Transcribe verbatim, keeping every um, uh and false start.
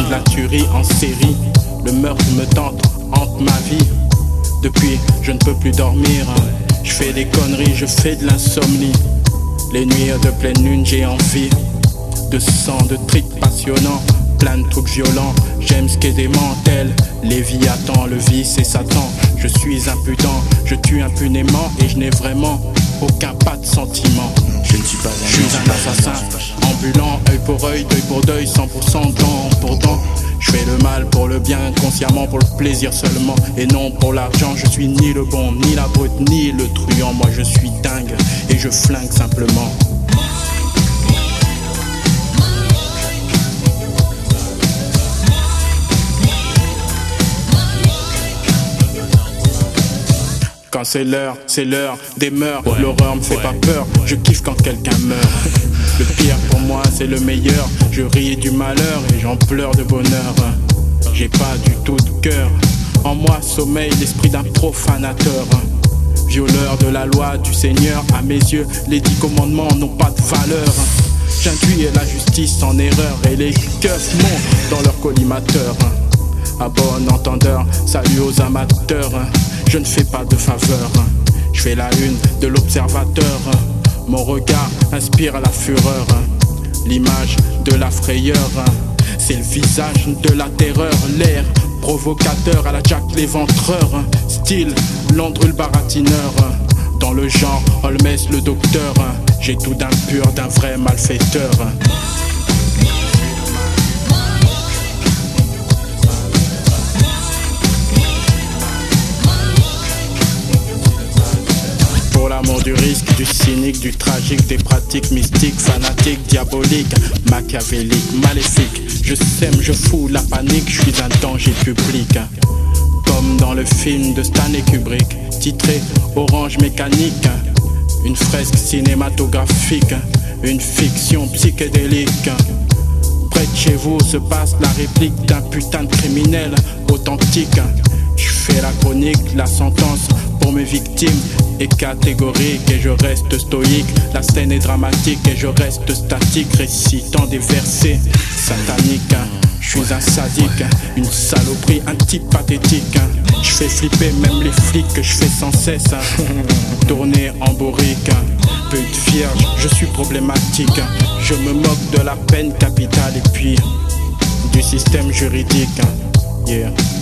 la tuerie en série. Le meurtre me tente, hante ma vie. Depuis, je ne peux plus dormir. Je fais des conneries, je fais de l'insomnie. Les nuits de pleine lune, j'ai envie de sang, de tripes passionnants, plein de trucs violents. J'aime ce qu'est dément, tel Léviathan, le vice et Satan. Je suis impudent, je tue impunément et je n'ai vraiment aucun pas de sentiment. Je ne suis pas un, je suis un assassin ambulant, œil pour œil, deuil pour deuil, cent pour cent dent pour dent. Je fais le mal pour le bien, consciemment pour le plaisir seulement et non pour l'argent. Je suis ni le bon, ni la brute, ni le truand. Moi je suis dingue et je flingue simplement. Quand c'est l'heure, c'est l'heure des mœurs. Ouais, l'horreur me fait ouais. pas peur, je kiffe quand quelqu'un meurt. Le pire pour moi c'est le meilleur. Je ris du malheur et j'en pleure de bonheur. J'ai pas du tout de cœur. En moi sommeille l'esprit d'un profanateur. Violeur de la loi du Seigneur. À mes yeux les dix commandements n'ont pas de valeur. J'induis la justice en erreur et les keufs montent dans leur collimateur. À bon entendeur, salut aux amateurs. Je ne fais pas de faveur, je fais la une de l'observateur. Mon regard inspire la fureur, l'image de la frayeur. C'est le visage de la terreur, l'air provocateur à la Jack l'éventreur. Style Landru le baratineur, dans le genre Holmes le docteur. J'ai tout d'un pur, d'un vrai malfaiteur. Pour l'amour du risque, du cynique, du tragique, des pratiques mystiques, fanatiques, diaboliques, machiavéliques, maléfiques. Je sème, je fous la panique, je suis un danger public. Comme dans le film de Stanley Kubrick, titré Orange Mécanique. Une fresque cinématographique, une fiction psychédélique. Près de chez vous se passe la réplique d'un putain de criminel authentique. Je fais la chronique, la sentence pour mes victimes est catégorique et je reste stoïque. La scène est dramatique et je reste statique, récitant des versets sataniques. Je suis un sadique, une saloperie, un type pathétique. Je fais flipper même les flics que je fais sans cesse tourner en bourrique. Pute vierge, je suis problématique. Je me moque de la peine capitale et puis du système juridique. Yeah.